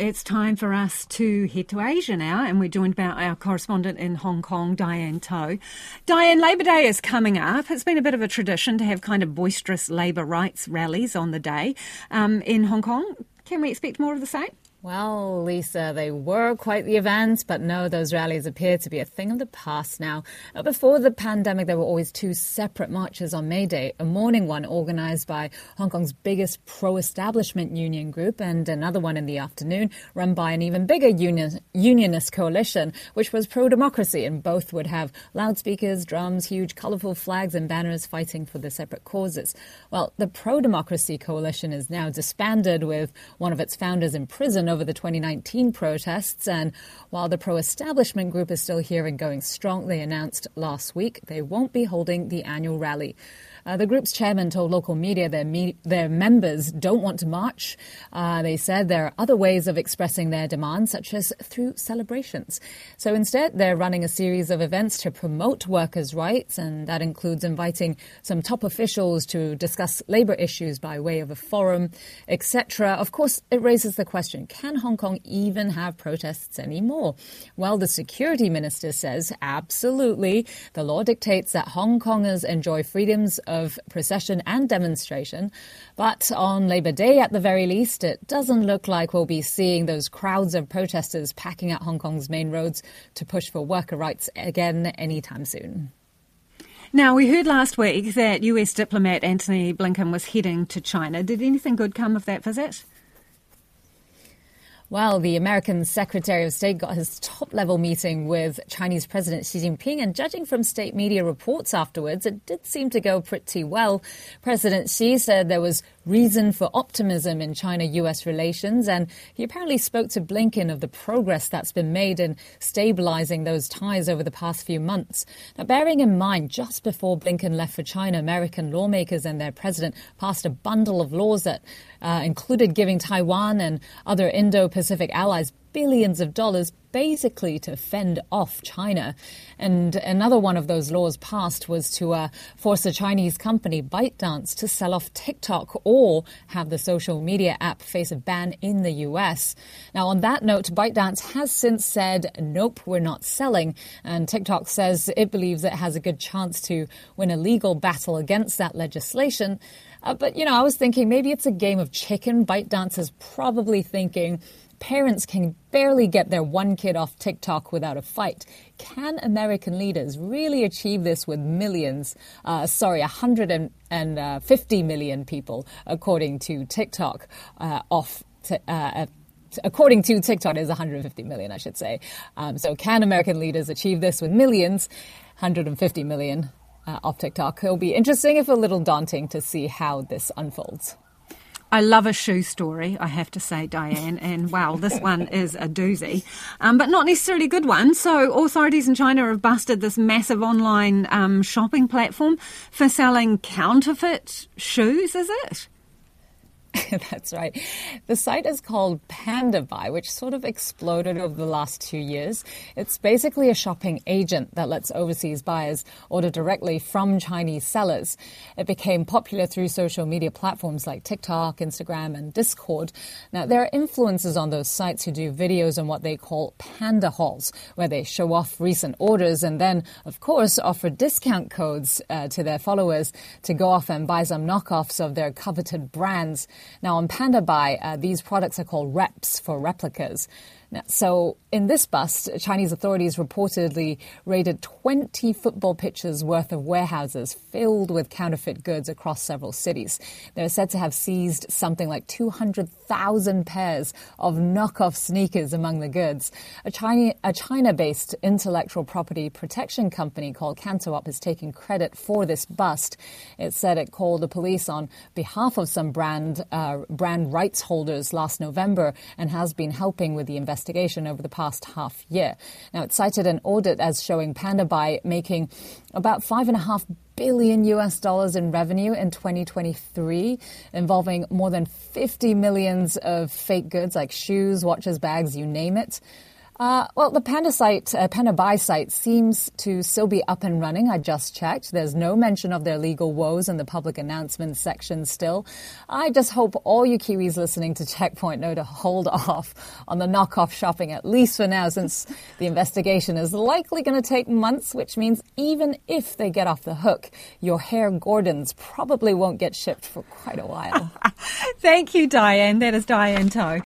it's time for us to head to Asia now, and we're joined by our correspondent in Hong Kong, Diane To. Diane, Labour Day is coming up. It's been a bit of a tradition to have kind of boisterous labour rights rallies on the day in Hong Kong. Can we expect more of the same? Well, Lisa, they were quite the event, but no, those rallies appear to be a thing of the past now. Before the pandemic, there were always two separate marches on May Day, a morning one organised by Hong Kong's biggest pro-establishment union group and another one in the afternoon run by an even bigger unionist coalition, which was pro-democracy, and both would have loudspeakers, drums, huge colourful flags and banners fighting for the separate causes. Well, the pro-democracy coalition is now disbanded with one of its founders in prison over the 2019 protests, and while the pro-establishment group is still here and going strong, they announced last week they won't be holding the annual rally. The group's chairman told local media their members don't want to march. They said there are other ways of expressing their demands, such as through celebrations. So instead, they're running a series of events to promote workers' rights, and that includes inviting some top officials to discuss labour issues by way of a forum, etc. Of course, it raises the question, can Hong Kong even have protests anymore? Well, the security minister says absolutely. The law dictates that Hong Kongers enjoy freedoms of procession and demonstration. But on Labour Day, at the very least, it doesn't look like we'll be seeing those crowds of protesters packing out Hong Kong's main roads to push for worker rights again anytime soon. Now, we heard last week that US diplomat Antony Blinken was heading to China. Did anything good come of that visit? Well, the American Secretary of State got his top-level meeting with Chinese President Xi Jinping, and judging from state media reports afterwards, it did seem to go pretty well. President Xi said there was reason for optimism in China-US relations, and he apparently spoke to Blinken of the progress that's been made in stabilizing those ties over the past few months. Now, bearing in mind, just before Blinken left for China, American lawmakers and their president passed a bundle of laws that included giving Taiwan and other Indo-Pacific allies billions of dollars basically to fend off China. And another one of those laws passed was to force a Chinese company, ByteDance, to sell off TikTok or have the social media app face a ban in the US. Now, on that note, ByteDance has since said, nope, we're not selling. And TikTok says it believes it has a good chance to win a legal battle against that legislation. But, I was thinking maybe it's a game of chicken. ByteDance is probably thinking parents can barely get their one kid off TikTok without a fight. Can American leaders really achieve this with 150 million people, according to TikTok, according to TikTok, it is 150 million, I should say. So can American leaders achieve this with millions? 150 million off TikTok. It'll be interesting, if a little daunting, to see how this unfolds. I love a shoe story, I have to say, Diane, and wow, this one is a doozy, but not necessarily a good one. So authorities in China have busted this massive online shopping platform for selling counterfeit shoes, is it? That's right. The site is called PandaBuy, which sort of exploded over the last 2 years. It's basically a shopping agent that lets overseas buyers order directly from Chinese sellers. It became popular through social media platforms like TikTok, Instagram, and Discord. Now, there are influencers on those sites who do videos on what they call panda hauls, where they show off recent orders and then, of course, offer discount codes to their followers to go off and buy some knockoffs of their coveted brands. Now, on PandaBuy, these products are called reps for replicas. Now, so in this bust, Chinese authorities reportedly raided 20 football pitches worth of warehouses filled with counterfeit goods across several cities. They're said to have seized something like 200,000 pairs of knockoff sneakers among the goods. A China-based intellectual property protection company called Cantoop is taking credit for this bust. It said it called the police on behalf of some brand rights holders last November and has been helping with the investigation over the past half year. Now, it cited an audit as showing PandaBuy making about $5.5 billion in revenue in 2023, involving more than 50 millions of fake goods like shoes, watches, bags, you name it. Well, the Panda Buy site seems to still be up and running. I just checked. There's no mention of their legal woes in the public announcements section still. I just hope all you Kiwis listening to Checkpoint know to hold off on the knockoff shopping, at least for now, since the investigation is likely going to take months, which means even if they get off the hook, your hair Gordons probably won't get shipped for quite a while. Thank you, Diane. That is Diane To.